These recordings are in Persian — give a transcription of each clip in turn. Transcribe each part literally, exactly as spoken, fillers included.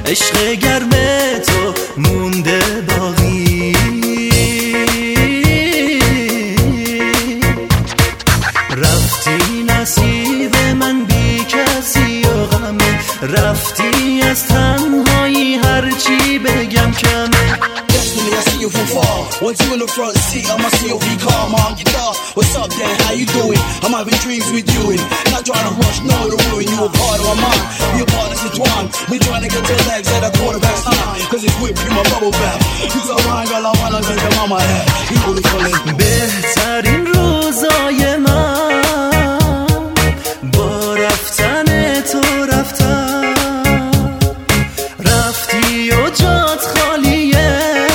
عشق گرم تو مونده باقی. رفتی نصیب من بی کسی و غمه، رفتی از تنهایی هرچی بگم کمه. Destiny, I see you from far. Once you in the front seat, I'm a C O V car. Mom, guitar, what's up, Dad? How you doing? I'm having dreams with you and not trying to rush, no to ruin. You a part of my mind, you a part of the twine. We trying to get to legs at a quarter past nine, cause it's whipped in my bubble bath. You so fine, girl, I wanna get your mama hat. You really feeling بهترین روزای من با رفتن تو رفتن، رفتی و جات خالیه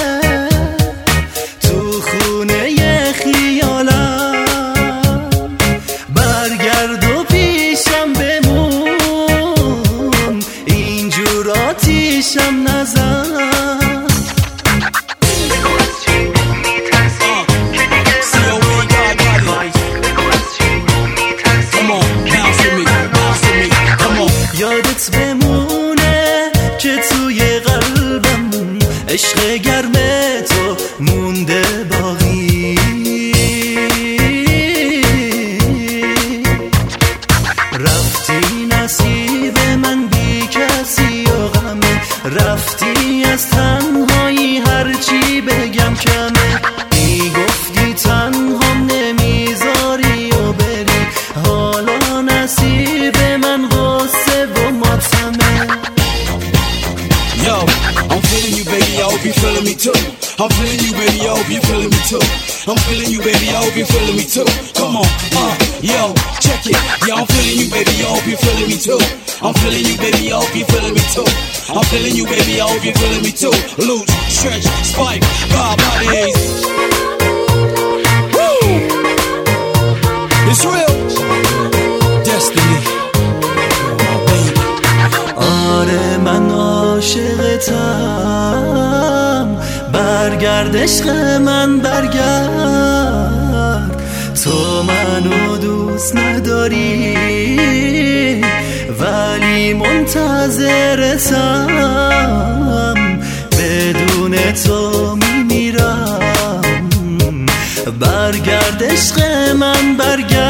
تو خونه خیالم. برگرد و پیشم بمون، اینجور آتیشم نزن. یادت بمونه که توی قلبم عشق گرم تو مونده باقی. رفتی نصیب من بی کسی و غمه، رفتی از تنهایی هرچی بگم کمه. میگفتی تنهام نمیذاری و بری، حالا نصیب من غصه و ماتمه. Yo, I'm feeling you, baby, I hope you feeling me too. I'm feeling you, baby, I hope you feeling me too. I'm feeling you, baby, I hope you feeling me too. Come on, uh, yo, check it. Yeah, I'm feeling you, baby, I hope you feeling me too. I'm feeling you, baby, I hope you feeling me too. I'm feeling you, baby, I hope you feeling me too. Loot, stretch, spike, God bodies. Woo! It's real. Destiny. آره من عاشقتم، برگرد عشق من برگرد. تو منو دوست نداری ولی منتظرتم، بدون تو میمیرم. برگرد عشق من برگرد.